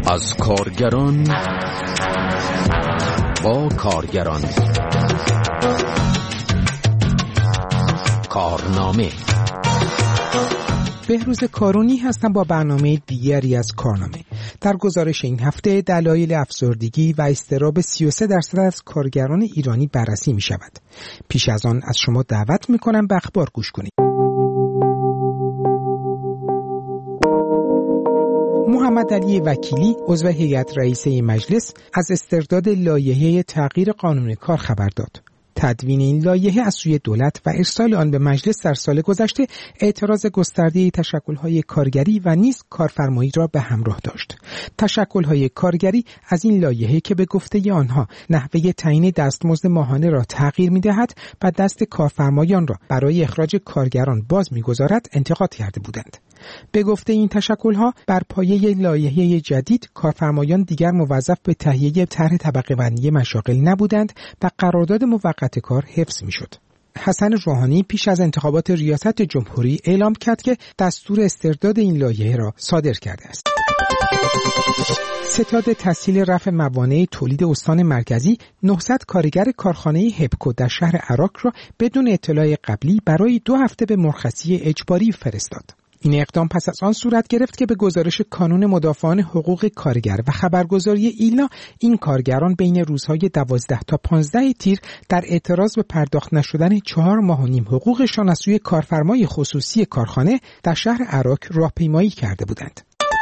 از کارگران با کارگران. کارنامه. بهروز کارونی هستم با برنامه دیگری از کارنامه. در گزارش این هفته دلایل افسردگی و اضطراب 33% از کارگران ایرانی بررسی می شود. پیش از آن از شما دعوت می کنم به اخبار گوش کنید. محمد علی وکیلی عضو هیئت رئیسه مجلس از استرداد لایحه تغییر قانون کار خبر داد. تدوین این لایحه از سوی دولت و ارسال آن به مجلس در سال گذشته اعتراض گسترده تشکل‌های کارگری و نیز کارفرمایی را به همراه داشت. تشکل‌های کارگری از این لایحه که به گفته آنها نحوه تعیین دستمزد ماهانه را تغییر می‌دهد و دست کارفرمایان را برای اخراج کارگران باز می‌گذارد انتقاد کرده بودند. به گفته این تشکل‌ها بر پایه لایحه جدید کارفرمایان دیگر موظف به تهیه طرح طبقه بندی مشاغل نبودند و قرارداد موقت کار حفظ می‌شد. حسن روحانی پیش از انتخابات ریاست جمهوری اعلام کرد که دستور استرداد این لایحه را صادر کرده است. ستاد تسهیل رفع موانع تولید استان مرکزی 900 کارگر کارخانه هپکو در شهر عراق را بدون اطلاع قبلی برای 2 هفته به مرخصی اجباری فرستاد. این اقدام پس از آن صورت گرفت که به گزارش کانون مدافعان حقوق کارگر و خبرگزاری ایلنا این کارگران بین روزهای 12 تا 15 تیر در اعتراض به پرداخت نشدن 4 ماه و نیم حقوقشان از سوی کارفرمای خصوصی کارخانه در شهر عراق راهپیمایی کرده بودند.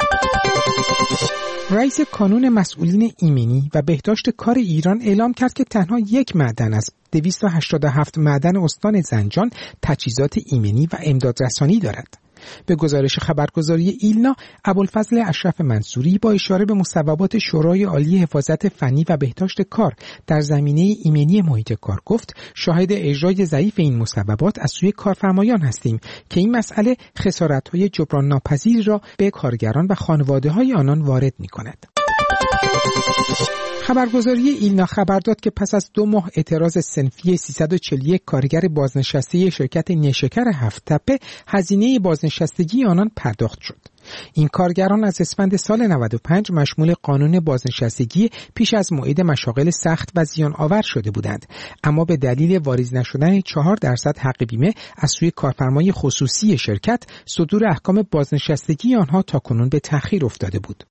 رئیس کانون مسئولین ایمنی و بهداشت کار ایران اعلام کرد که تنها 1 معدن از 287 معدن استان زنجان تجهیزات ایمنی و امدادرسانی دارد. به گزارش خبرگزاری ایلنا، ابوالفضل اشرف منصوری با اشاره به مصوبات شورای عالی حفاظت فنی و بهداشت کار در زمینه ایمنی محیط کار گفت شاهد اجرای ضعیف این مصوبات از سوی کارفرمایان هستیم که این مسئله خسارت‌های جبران ناپذیری را به کارگران و خانواده‌های آنان وارد می‌کند. خبرگزاری ایلنا خبر داد که پس از 2 ماه اعتراض صنفی 341 کارگر بازنشسته شرکت نیشکر هفت‌تپه هزینه بازنشستگی آنان پرداخت شد. این کارگران از اسفند سال 95 مشمول قانون بازنشستگی پیش از موعد مشاغل سخت و زیان آور شده بودند، اما به دلیل واریز نشدن 4% حق بیمه از سوی کارفرمای خصوصی شرکت صدور احکام بازنشستگی آنها تاکنون به تأخیر افتاده بود.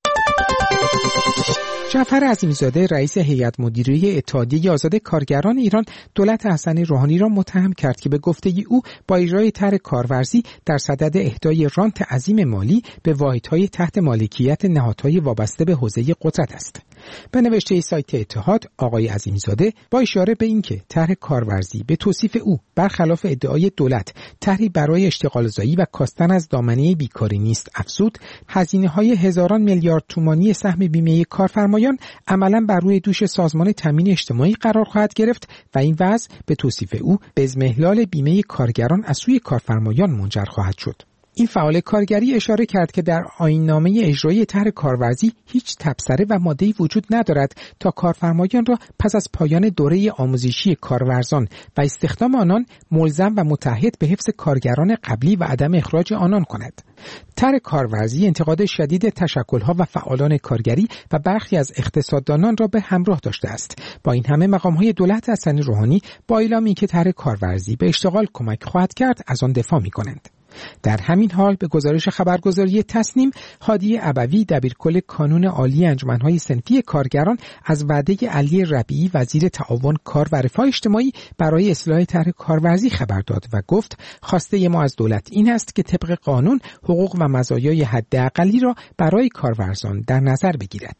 جعفر عظیمی‌زاده رئیس هیئت مدیره اتحادیه آزاد کارگران ایران دولت حسن روحانی را متهم کرد که به گفته او با اجرای طرح کارورزی در صدد اهدای رانت عظیم مالی به واحدهای تحت مالکیت نهادهای وابسته به حوزه قدرت است. به نوشته سایت اتحاد، آقای عظیمی‌زاده با اشاره به اینکه طرح کارورزی به توصیف او برخلاف ادعای دولت طرحی برای اشتغالزایی و کاستن از دامنه بیکاری نیست افزود، هزینه‌های هزاران میلیارد تومانی سهم بیمه کارفرمایان عملاً بر روی دوش سازمان تامین اجتماعی قرار خواهد گرفت و این وضع به توصیف او به اضمحلال بیمه کارگران از سوی کارفرمایان منجر خواهد شد. این فعال کارگری اشاره کرد که در آیین‌نامه اجرایی طرح کارورزی هیچ تبصره و ماده‌ای وجود ندارد تا کارفرمایان را پس از پایان دوره آموزشی کارورزان و استخدام آنان ملزم و متعهد به حفظ کارگران قبلی و عدم اخراج آنان کند. طرح کارورزی انتقاد شدید تشکل‌ها و فعالان کارگری و برخی از اقتصاددانان را به همراه داشته است. با این همه مقام‌های دولت حسن روحانی با اعلامی که طرح کارورزی به اشتغال کمک خواهد کرد از آن دفاع می‌کنند. در همین حال به گزارش خبرگزاری تصنیم، هادی ابوی دبیرکل کانون عالی انجمن‌های صنفی کارگران از وعده علی ربیعی وزیر تعاون کار و رفاه اجتماعی برای اصلاح طرح کارورزی خبر داد و گفت خواسته ما از دولت این است که طبق قانون حقوق و مزایای حداقلی را برای کارورزان در نظر بگیرد.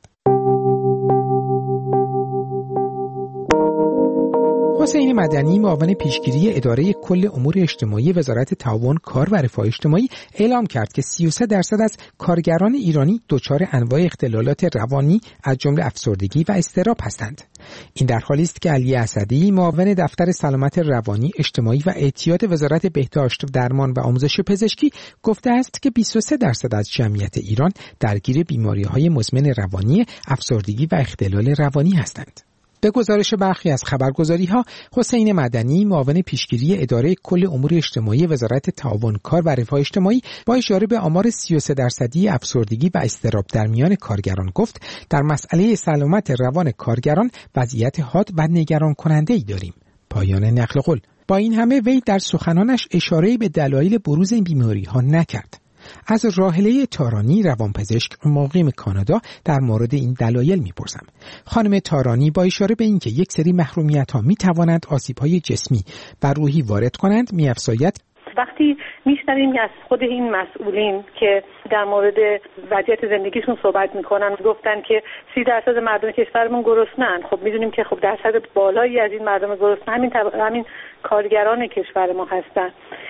حسین مدنی معاون پیشگیری اداره کل امور اجتماعی وزارت تعاون کار و رفاه اجتماعی اعلام کرد که 33% از کارگران ایرانی دچار انواع اختلالات روانی از جمله افسردگی و اضطراب هستند. این در حالی است که علی اسدی معاون دفتر سلامت روانی اجتماعی و اعتیاد وزارت بهداشت درمان و آموزش پزشکی گفته است که 23% از جمعیت ایران درگیر بیماری‌های مزمن روانی، افسردگی و اختلال روانی هستند. به گزارش برخی از خبرگزاری‌ها، حسین مدنی، معاون پیشگیری اداره کل امور اجتماعی وزارت تعاون کار و رفاه اجتماعی، با اشاره به آمار 33% افسردگی و اضطراب در میان کارگران گفت در مسئله سلامت روان کارگران وضعیت حاد و نگران کننده‌ای داریم. پایان نقل قول. با این همه وی در سخنانش اشاره‌ای به دلایل بروز این بیماری‌ها نکرد. از راحله تارانی، روانپزشک مقیم کانادا، در مورد این دلایل میپرسم. خانم تارانی با اشاره به اینکه یک سری محرومیت‌ها میتوانند آسیب‌های جسمی و روحی وارد کنند می‌افزاید: وقتی میشنویم از خود این مسئولین که در مورد وضعیت زندگیشون صحبت میکنن، گفتن که 30% مردم کشورمون گرسنه‌اند. خب میدونیم که خب درصد بالایی از این مردم گرسنه همین کارگران کشور ما هستن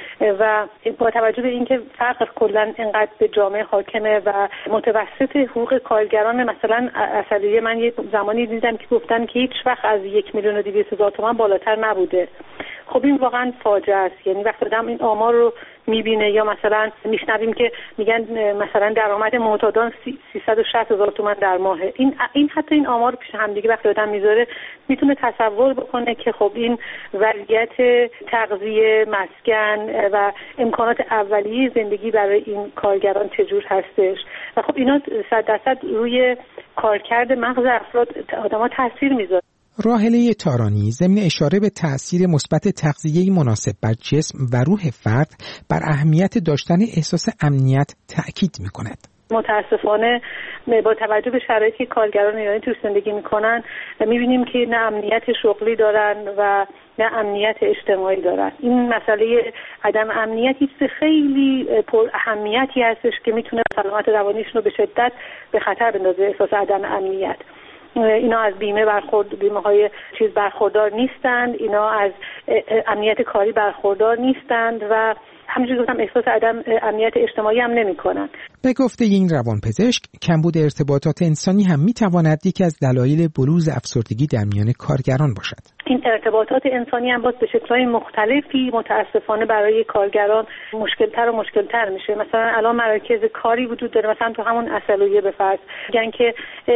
و با توجه به اینکه فقر کلا اینقدر به جامعه حاکمه و متوسط حقوق کارگران مثلا اصلیه، من یه زمانی دیدم که گفتن که هیچ وقت از 1,200,000 تومان بالاتر نبوده. خب این واقعا فاجعه است. یعنی وقتی آدم این آمار رو میبینه یا مثلا میشنویم که میگن مثلا درآمد معتادان 360,000 تومان در ماه، این حتی این آمار پیش هم دیگه وقتی آدم میذاره میتونه تصور بکنه که خب این وضعیت تغذیه، مسکن و امکانات اولیه زندگی برای این کارگران چجور هستش و خب اینا 100% روی کارکرد مغز افراد آدم‌ها تاثیر میذاره. راحله تارانی ضمن اشاره به تأثیر مثبت تغذیه‌ای مناسب بر جسم و روح فرد بر اهمیت داشتن احساس امنیت تأکید می‌کند. متاسفانه با توجه به شرایطی که کارگران ایرانی توش زندگی میکنن میبینیم که نه امنیت شغلی دارن و نه امنیت اجتماعی دارن. این مسئله عدم امنیتی خیلی پر اهمیتی هستش که میتونه سلامت روانیشون رو به شدت به خطر بندازه. احساس عدم امنیت، اینا از بیمه های برخوردار نیستند، اینا از امنیت کاری برخوردار نیستند و همینجور گفتم احساس عدم امنیت اجتماعی هم نمی کنن. به گفته این روانپزشک، کمبود ارتباطات انسانی هم می تواند یکی از دلایل بروز افسردگی در میان کارگران باشد. این ارتباطات انسانی هم باز به شکل‌های مختلفی متاسفانه برای کارگران مشکل‌تر و مشکل‌تر میشه. مثلا الان مراکز کاری وجود داره، مثلا تو همون اصلویه به فرض میگن که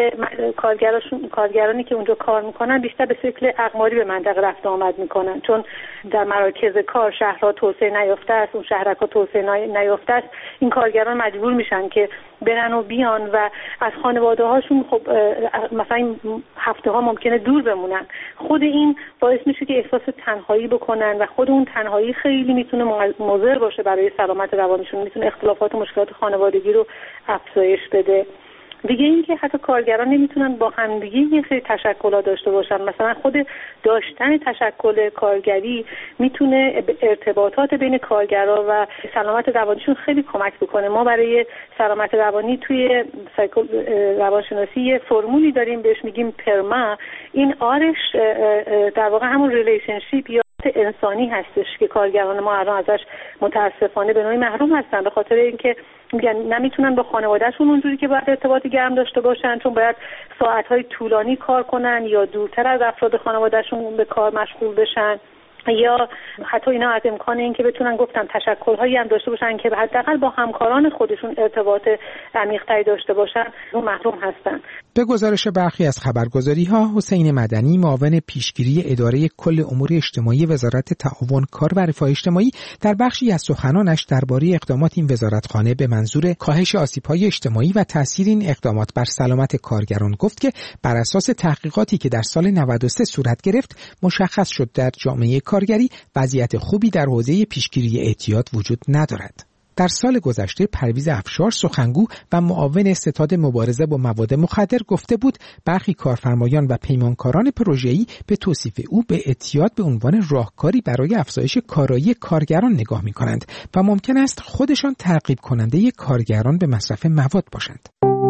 کارگرانی که اونجا کار میکنن بیشتر به شکل اقماری به منطقه رفت آمد میکنن، چون در مراکز کار شهرها توسعه نیافته است، اون شهرها توسعه نیافته است. این کارگران مجبور میشن که برن و بیان و از خانواده هاشون خب مثلا هفته ها ممکنه دور بمونن. خود این باعث میشه که احساس تنهایی بکنن و خود اون تنهایی خیلی میتونه مضر باشه برای سلامت روانشون، میتونه اختلافات و مشکلات خانوادگی رو افزایش بده. دیگه این که حتی کارگران نمیتونن با همدیگه یه سری تشکلات داشته باشن. مثلا خود داشتن تشکل کارگری میتونه ارتباطات بین کارگرا و سلامت روانیشون خیلی کمک بکنه. ما برای سلامت روانی توی روانشناسی یه فرمولی داریم بهش میگیم پرما. این آرش در واقع همون ریلیشنشیپ یا انسانی هستش که کارگران ما الان ازش متاسفانه به نوعی محروم هستن، به خاطر اینکه میگن نمیتونن با خانوادهشون اونجوری که باید ارتباط گرم داشته باشن، چون باید ساعت‌های طولانی کار کنن یا دورتر از افراد خانوادهشون به کار مشغول بشن، یا حتی اینا از امکان این که بتونن گفتم تشکل‌هایی هم داشته باشن که حداقل با همکاران خودشون ارتباط عمیق‌تری داشته باشن، اون محروم هستن. به گزارش برخی از خبرگزاری‌ها، حسین مدنی، معاون پیشگیری اداره کل امور اجتماعی وزارت تعاون کار و رفاه اجتماعی، در بخشی از سخنانش درباره اقدامات این وزارتخانه به منظور کاهش آسیب‌های اجتماعی و تأثیر این اقدامات بر سلامت کارگران گفت که بر اساس تحقیقاتی که در سال 93 صورت گرفت، مشخص شد در جامعه کارگری وضعیت خوبی در حوزه پیشگیری اعتیاد وجود ندارد. در سال گذشته پرویز افشار، سخنگو و معاون ستاد مبارزه با مواد مخدر، گفته بود برخی کارفرمایان و پیمانکاران پروژه‌ای به توصیف او به اعتیاد به عنوان راهکاری برای افزایش کارایی کارگران نگاه می‌کنند و ممکن است خودشان ترغیب کننده کارگران به مصرف مواد باشند.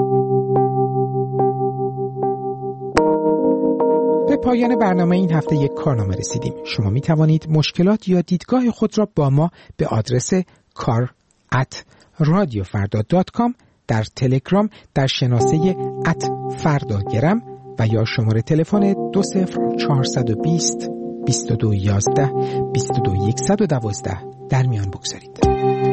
به پایان برنامه این هفته یک کارنامه رسیدیم. شما می توانید مشکلات یا دیدگاه خود را با ما به آدرس kar@radiofarda.com، در تلگرام در شناسه @فرداگرم و یا شماره تلفن 20420 2211 22112 در میان بگذارید.